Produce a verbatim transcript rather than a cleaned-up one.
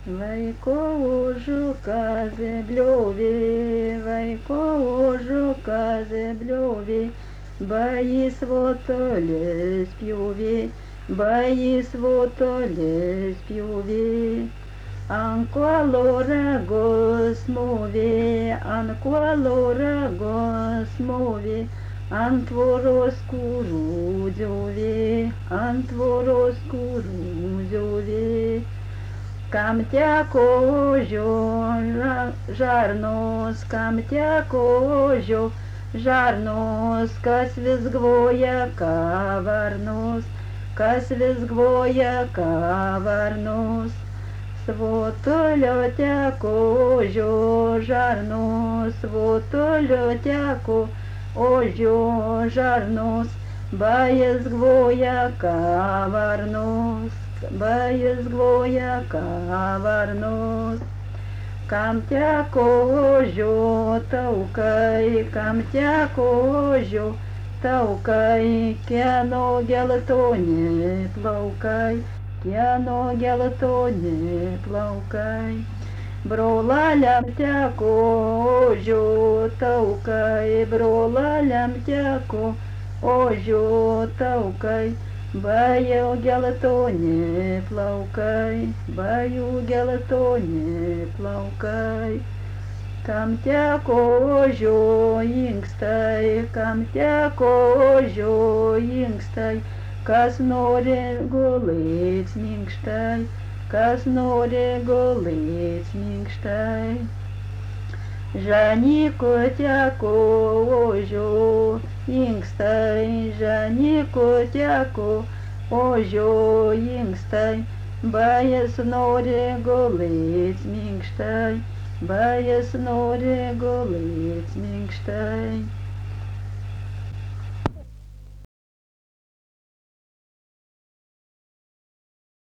Vaiko ožuką zebliovė, vaiko ožuką zebliovė, bajis votolės pjovė, bajis votolės pjovė. Ant kuolo ragos movė, ant kuolo ragos movė, ant tvoros kurų džiovė, ant tvoros kurų džiovė. Kam teko ožio žarnos, kam teko ožio žarnos, kas vis gvoja kavarnos, kas vis gvoja kavarnos. Svotolio teko ožio žarnos, svotolio teko ožio žarnos, bajas gvoja kavarnos, bajas gvoja kavarnos. Kam teko ožio taukai, kam teko ožio taukai, kieno geltoni plaukai, kieno geltoni plaukai. Brolaliam teko ožio taukai, brolaliam teko ožio taukai, bajų geltoni plaukai, bajų geltoni plaukai. Kam teko ožio inkstai, kam teko ožio inkstai, kas nori gulėt minkštai, kas nori gulėt minkštai. Žaniko teko ožio inkstai, žaniko teko ožio inkstai, bajas nori gulėt minkštai, bajas nori gulėt minkštai.